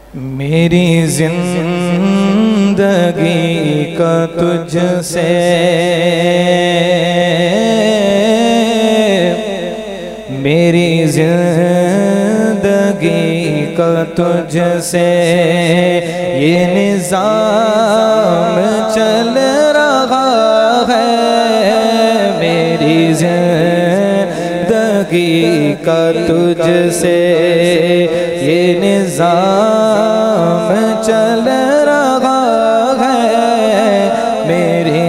میری زندگی کا تجھ سے میری زندگی کا تجھ سے یہ نظام چل رہا ہے میری زندگی کا تجھ سے یہ نظام چل رہا ہے میری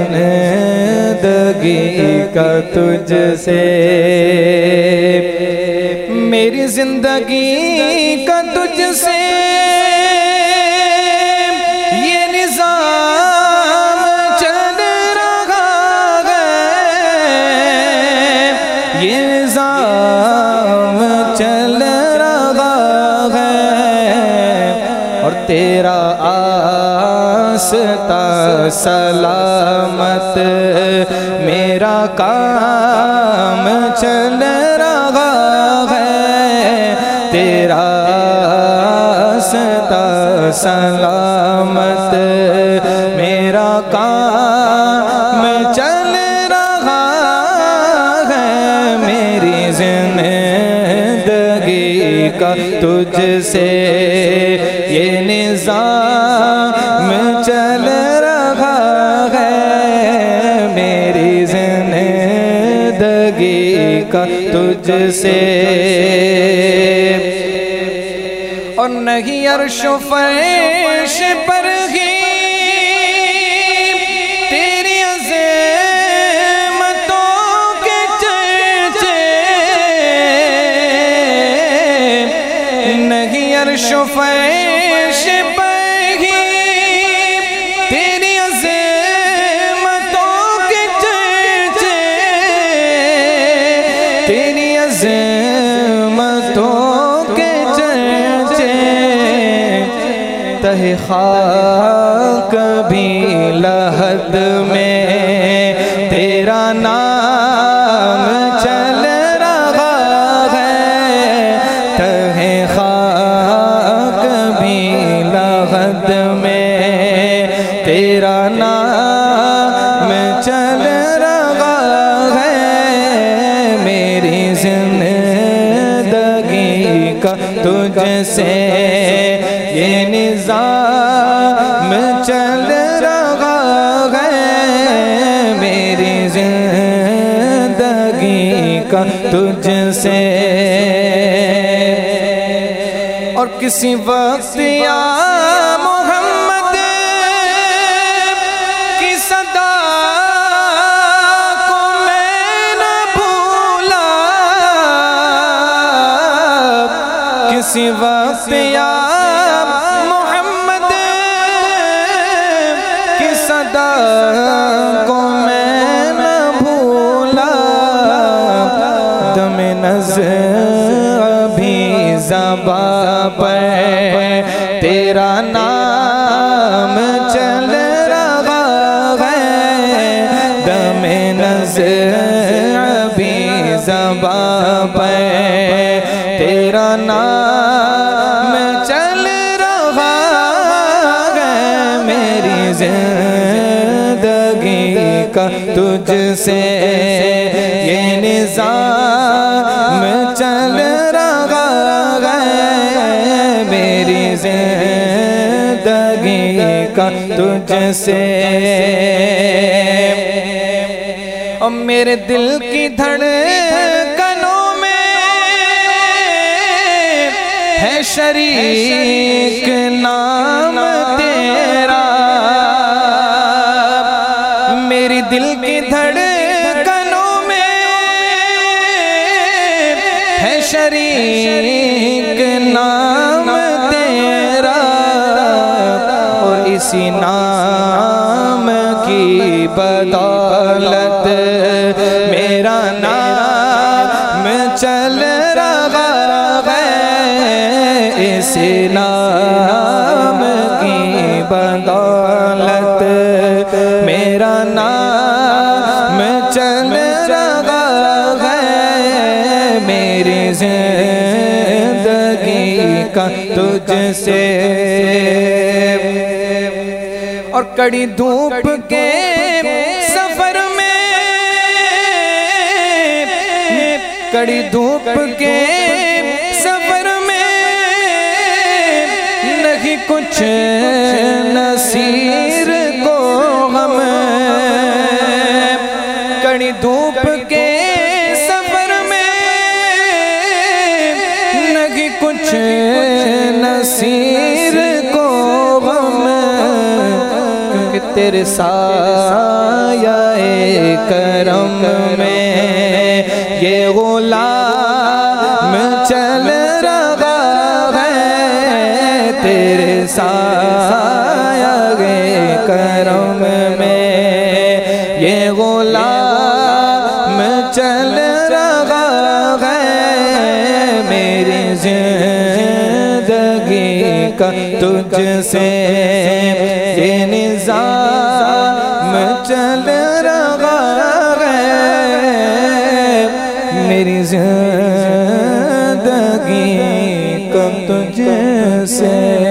زندگی کا تجھ سے میری زندگی کا تجھ سے یہ نظام چل رہا ہے یہ نظام چل رہا ہے اور تیرا آستہ سلامت میرا کام چل رہا ہے تیرا آستہ سلامت میرا کام چل رہا ہے میری زندگی کا تجھ سے یہ نظام چل رہا ہے میری زندگی کا تجھ سے اور نہیں عرش و فرش پر ہی تیری عظمتوں کے چرچے نہیں عرش و فرش پر ہی تیری عظمتوں کے چرچے تیری عظمتوں کے چرچے تہ خاک بھی لحد میں تیرا نام چل رہا ہے تہ خاک بھی لحد میں تیرا نام چل رہا ہے میری زندگی کا تجھ سے یہ نظام چل رہا ہے میری زندگی کا تجھ سے اور کسی وقت یا محمد کی صدا کو میں نہ بھولا کسی وقت یا محمد کی صدا کو میں نہ بھولا دم نظر ابھی زباں پر تیرا نام چل رہا ہے دم نظر ابھی زباں پر تیرا نام چل رہا ہے میری زندگی کا تجھ سے یہ نظام چل رہا ہے میری زندگی کا تجھ سے اور میرے دل کی دھڑکنوں میں ہے شریک نام تیرا میری دل کی دھڑکنوں میں ہے شریک نام تیرا اور اسی نام کی بدولت میرا نام چل رہا ہے اسی نام کی بدولت میرا نام چل رہا ہے میری زندگی کا تجھ سے، اور کڑی دھوپ کے سفر میں، کڑی دھوپ کے سفر میں نہیں کچھ نصیر کو غم، کڑی دھوپ کے سفر میں نہیں کچھ نصیر کو غم، کیونکہ تیرے سایہ کرم میں یہ غلام چل رہا ہے، تیرے سایہ کرم میں یہ غلام چل رہا ہے، میری زندگی کا تجھ سے یہ نظام چل رہا ہے، میری زندگی کا تجھ سے